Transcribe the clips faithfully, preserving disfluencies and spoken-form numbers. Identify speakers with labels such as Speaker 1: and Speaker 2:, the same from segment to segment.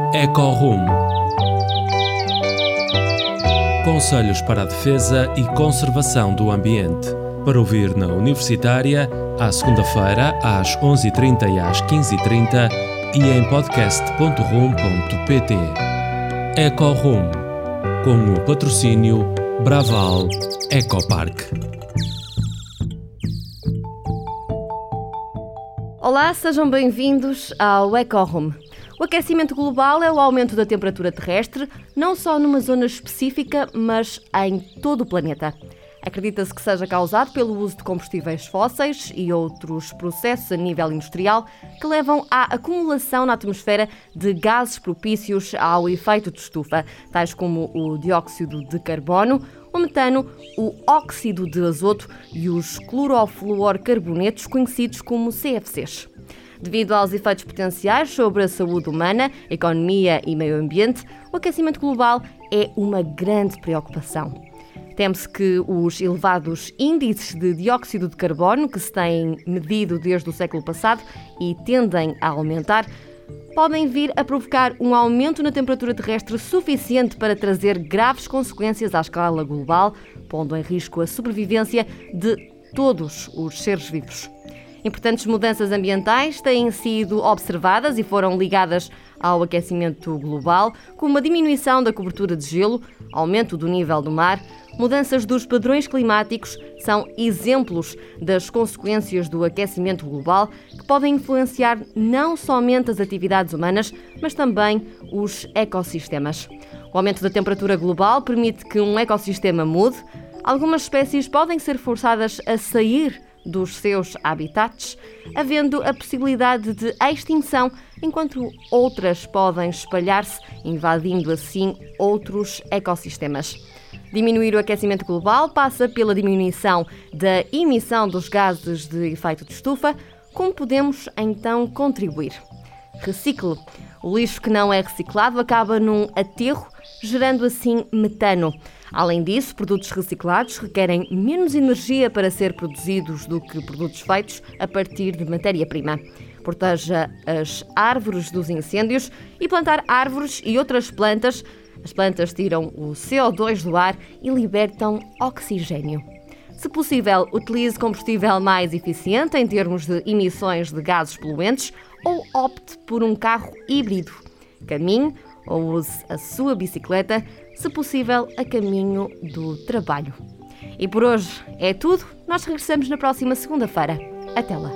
Speaker 1: Ecorum. Conselhos para a defesa e conservação do ambiente. Para ouvir na Universitária, à segunda-feira, às onze e trinta e às quinze e trinta e em podcast ponto rum ponto pt. Ecorum, com o patrocínio Braval Ecopark.
Speaker 2: Olá, sejam bem-vindos ao Ecorum. O aquecimento global é o aumento da temperatura terrestre, não só numa zona específica, mas em todo o planeta. Acredita-se que seja causado pelo uso de combustíveis fósseis e outros processos a nível industrial que levam à acumulação na atmosfera de gases propícios ao efeito de estufa, tais como o dióxido de carbono, o metano, o óxido de azoto e os clorofluorcarbonetos, conhecidos como C F Cs. Devido aos efeitos potenciais sobre a saúde humana, economia e meio ambiente, o aquecimento global é uma grande preocupação. Teme-se que os elevados índices de dióxido de carbono, que se têm medido desde o século passado e tendem a aumentar, podem vir a provocar um aumento na temperatura terrestre suficiente para trazer graves consequências à escala global, pondo em risco a sobrevivência de todos os seres vivos. Importantes mudanças ambientais têm sido observadas e foram ligadas ao aquecimento global, como a diminuição da cobertura de gelo, aumento do nível do mar, mudanças dos padrões climáticos são exemplos das consequências do aquecimento global que podem influenciar não somente as atividades humanas, mas também os ecossistemas. O aumento da temperatura global permite que um ecossistema mude. Algumas espécies podem ser forçadas a sair dos seus habitats, havendo a possibilidade de extinção, enquanto outras podem espalhar-se, invadindo assim outros ecossistemas. Diminuir o aquecimento global passa pela diminuição da emissão dos gases de efeito de estufa. Como podemos então contribuir? Recicle. O lixo que não é reciclado acaba num aterro, gerando assim metano. Além disso, produtos reciclados requerem menos energia para ser produzidos do que produtos feitos a partir de matéria-prima. Proteja as árvores dos incêndios e plantar árvores e outras plantas. As plantas tiram o C O dois do ar e libertam oxigênio. Se possível, utilize combustível mais eficiente em termos de emissões de gases poluentes ou opte por um carro híbrido. Caminhe ou use a sua bicicleta, se possível, a caminho do trabalho. E por hoje é tudo. Nós regressamos na próxima segunda-feira. Até lá.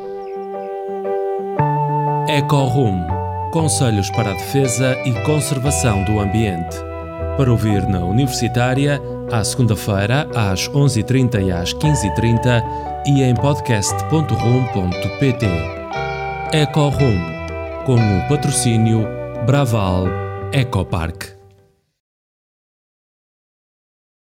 Speaker 1: Ecorum. Conselhos para a defesa e conservação do ambiente. Para ouvir na Universitária, à segunda-feira, às onze e trinta e às quinze e trinta e em podcast ponto rum ponto pt. Ecorum, com o patrocínio Braval Ecopark.